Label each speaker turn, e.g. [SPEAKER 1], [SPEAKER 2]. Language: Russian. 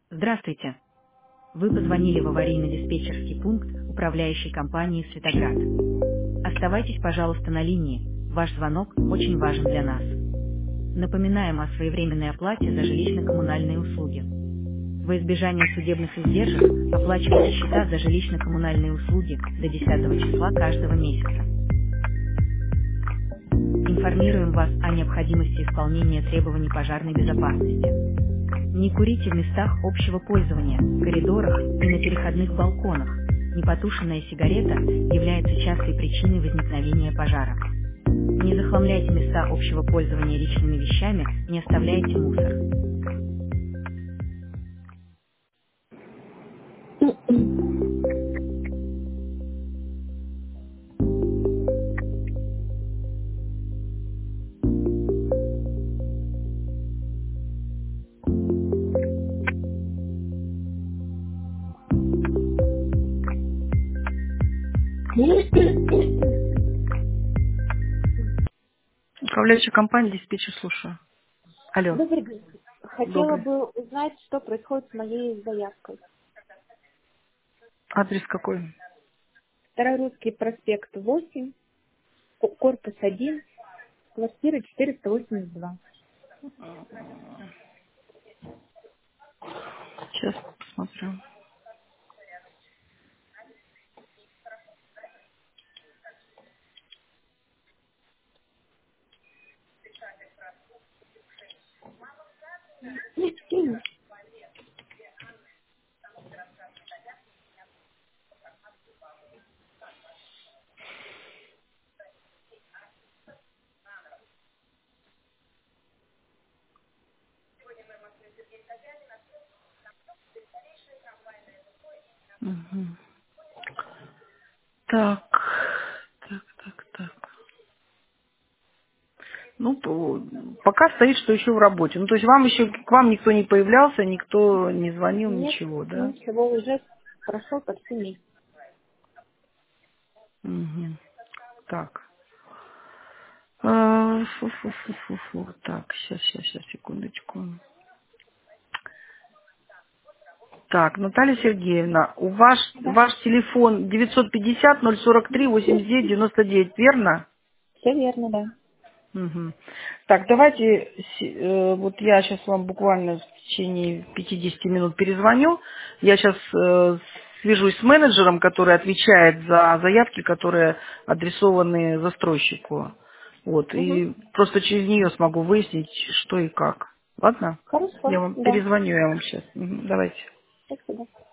[SPEAKER 1] Здравствуйте. Вы позвонили в аварийно-диспетчерский пункт управляющей компании «Светоград». Оставайтесь, пожалуйста, на линии. Ваш звонок очень важен для нас. Напоминаем о своевременной оплате за жилищно-коммунальные услуги. Во избежание судебных издержек оплачивайте счета за жилищно-коммунальные услуги до 10 числа каждого месяца. Информируем вас о необходимости исполнения требований пожарной безопасности. Не курите в местах общего пользования, коридорах и на переходных балконах. Непотушенная сигарета является частой причиной возникновения пожара. Не захламляйте места общего пользования личными вещами, не оставляйте мусор. Управляющая компания диспетчер, слушаю. Алло,
[SPEAKER 2] Добрый день. Хотела
[SPEAKER 1] добрый.
[SPEAKER 2] бы узнать, что происходит с моей заявкой.
[SPEAKER 1] Адрес какой?
[SPEAKER 2] Старорусский проспект 8, корпус 1, квартира 482.
[SPEAKER 1] Сейчас посмотрю. Мгм. Так, так. Ну, пока стоит, что еще в работе. Ну, то есть вам еще, к вам никто не появлялся, никто не звонил,
[SPEAKER 2] Нет,
[SPEAKER 1] ничего, да?
[SPEAKER 2] ничего, уже прошел почти месяц.
[SPEAKER 1] Мгм. Так. Фу. Так, сейчас, секундочку. Так, Наталья Сергеевна,
[SPEAKER 2] Да,
[SPEAKER 1] ваш телефон 950-043-89-99, верно?
[SPEAKER 2] все верно, да.
[SPEAKER 1] Мгм. Так, давайте, вот я сейчас вам буквально в течение 50 минут перезвоню. Я сейчас свяжусь с менеджером, который отвечает за заявки, которые адресованы застройщику. Вот,
[SPEAKER 2] Угу.
[SPEAKER 1] и просто через нее смогу выяснить, что и как. Ладно?
[SPEAKER 2] Хорошо,
[SPEAKER 1] Я вам
[SPEAKER 2] да.
[SPEAKER 1] перезвоню, я вам сейчас. Давайте.
[SPEAKER 2] Спасибо.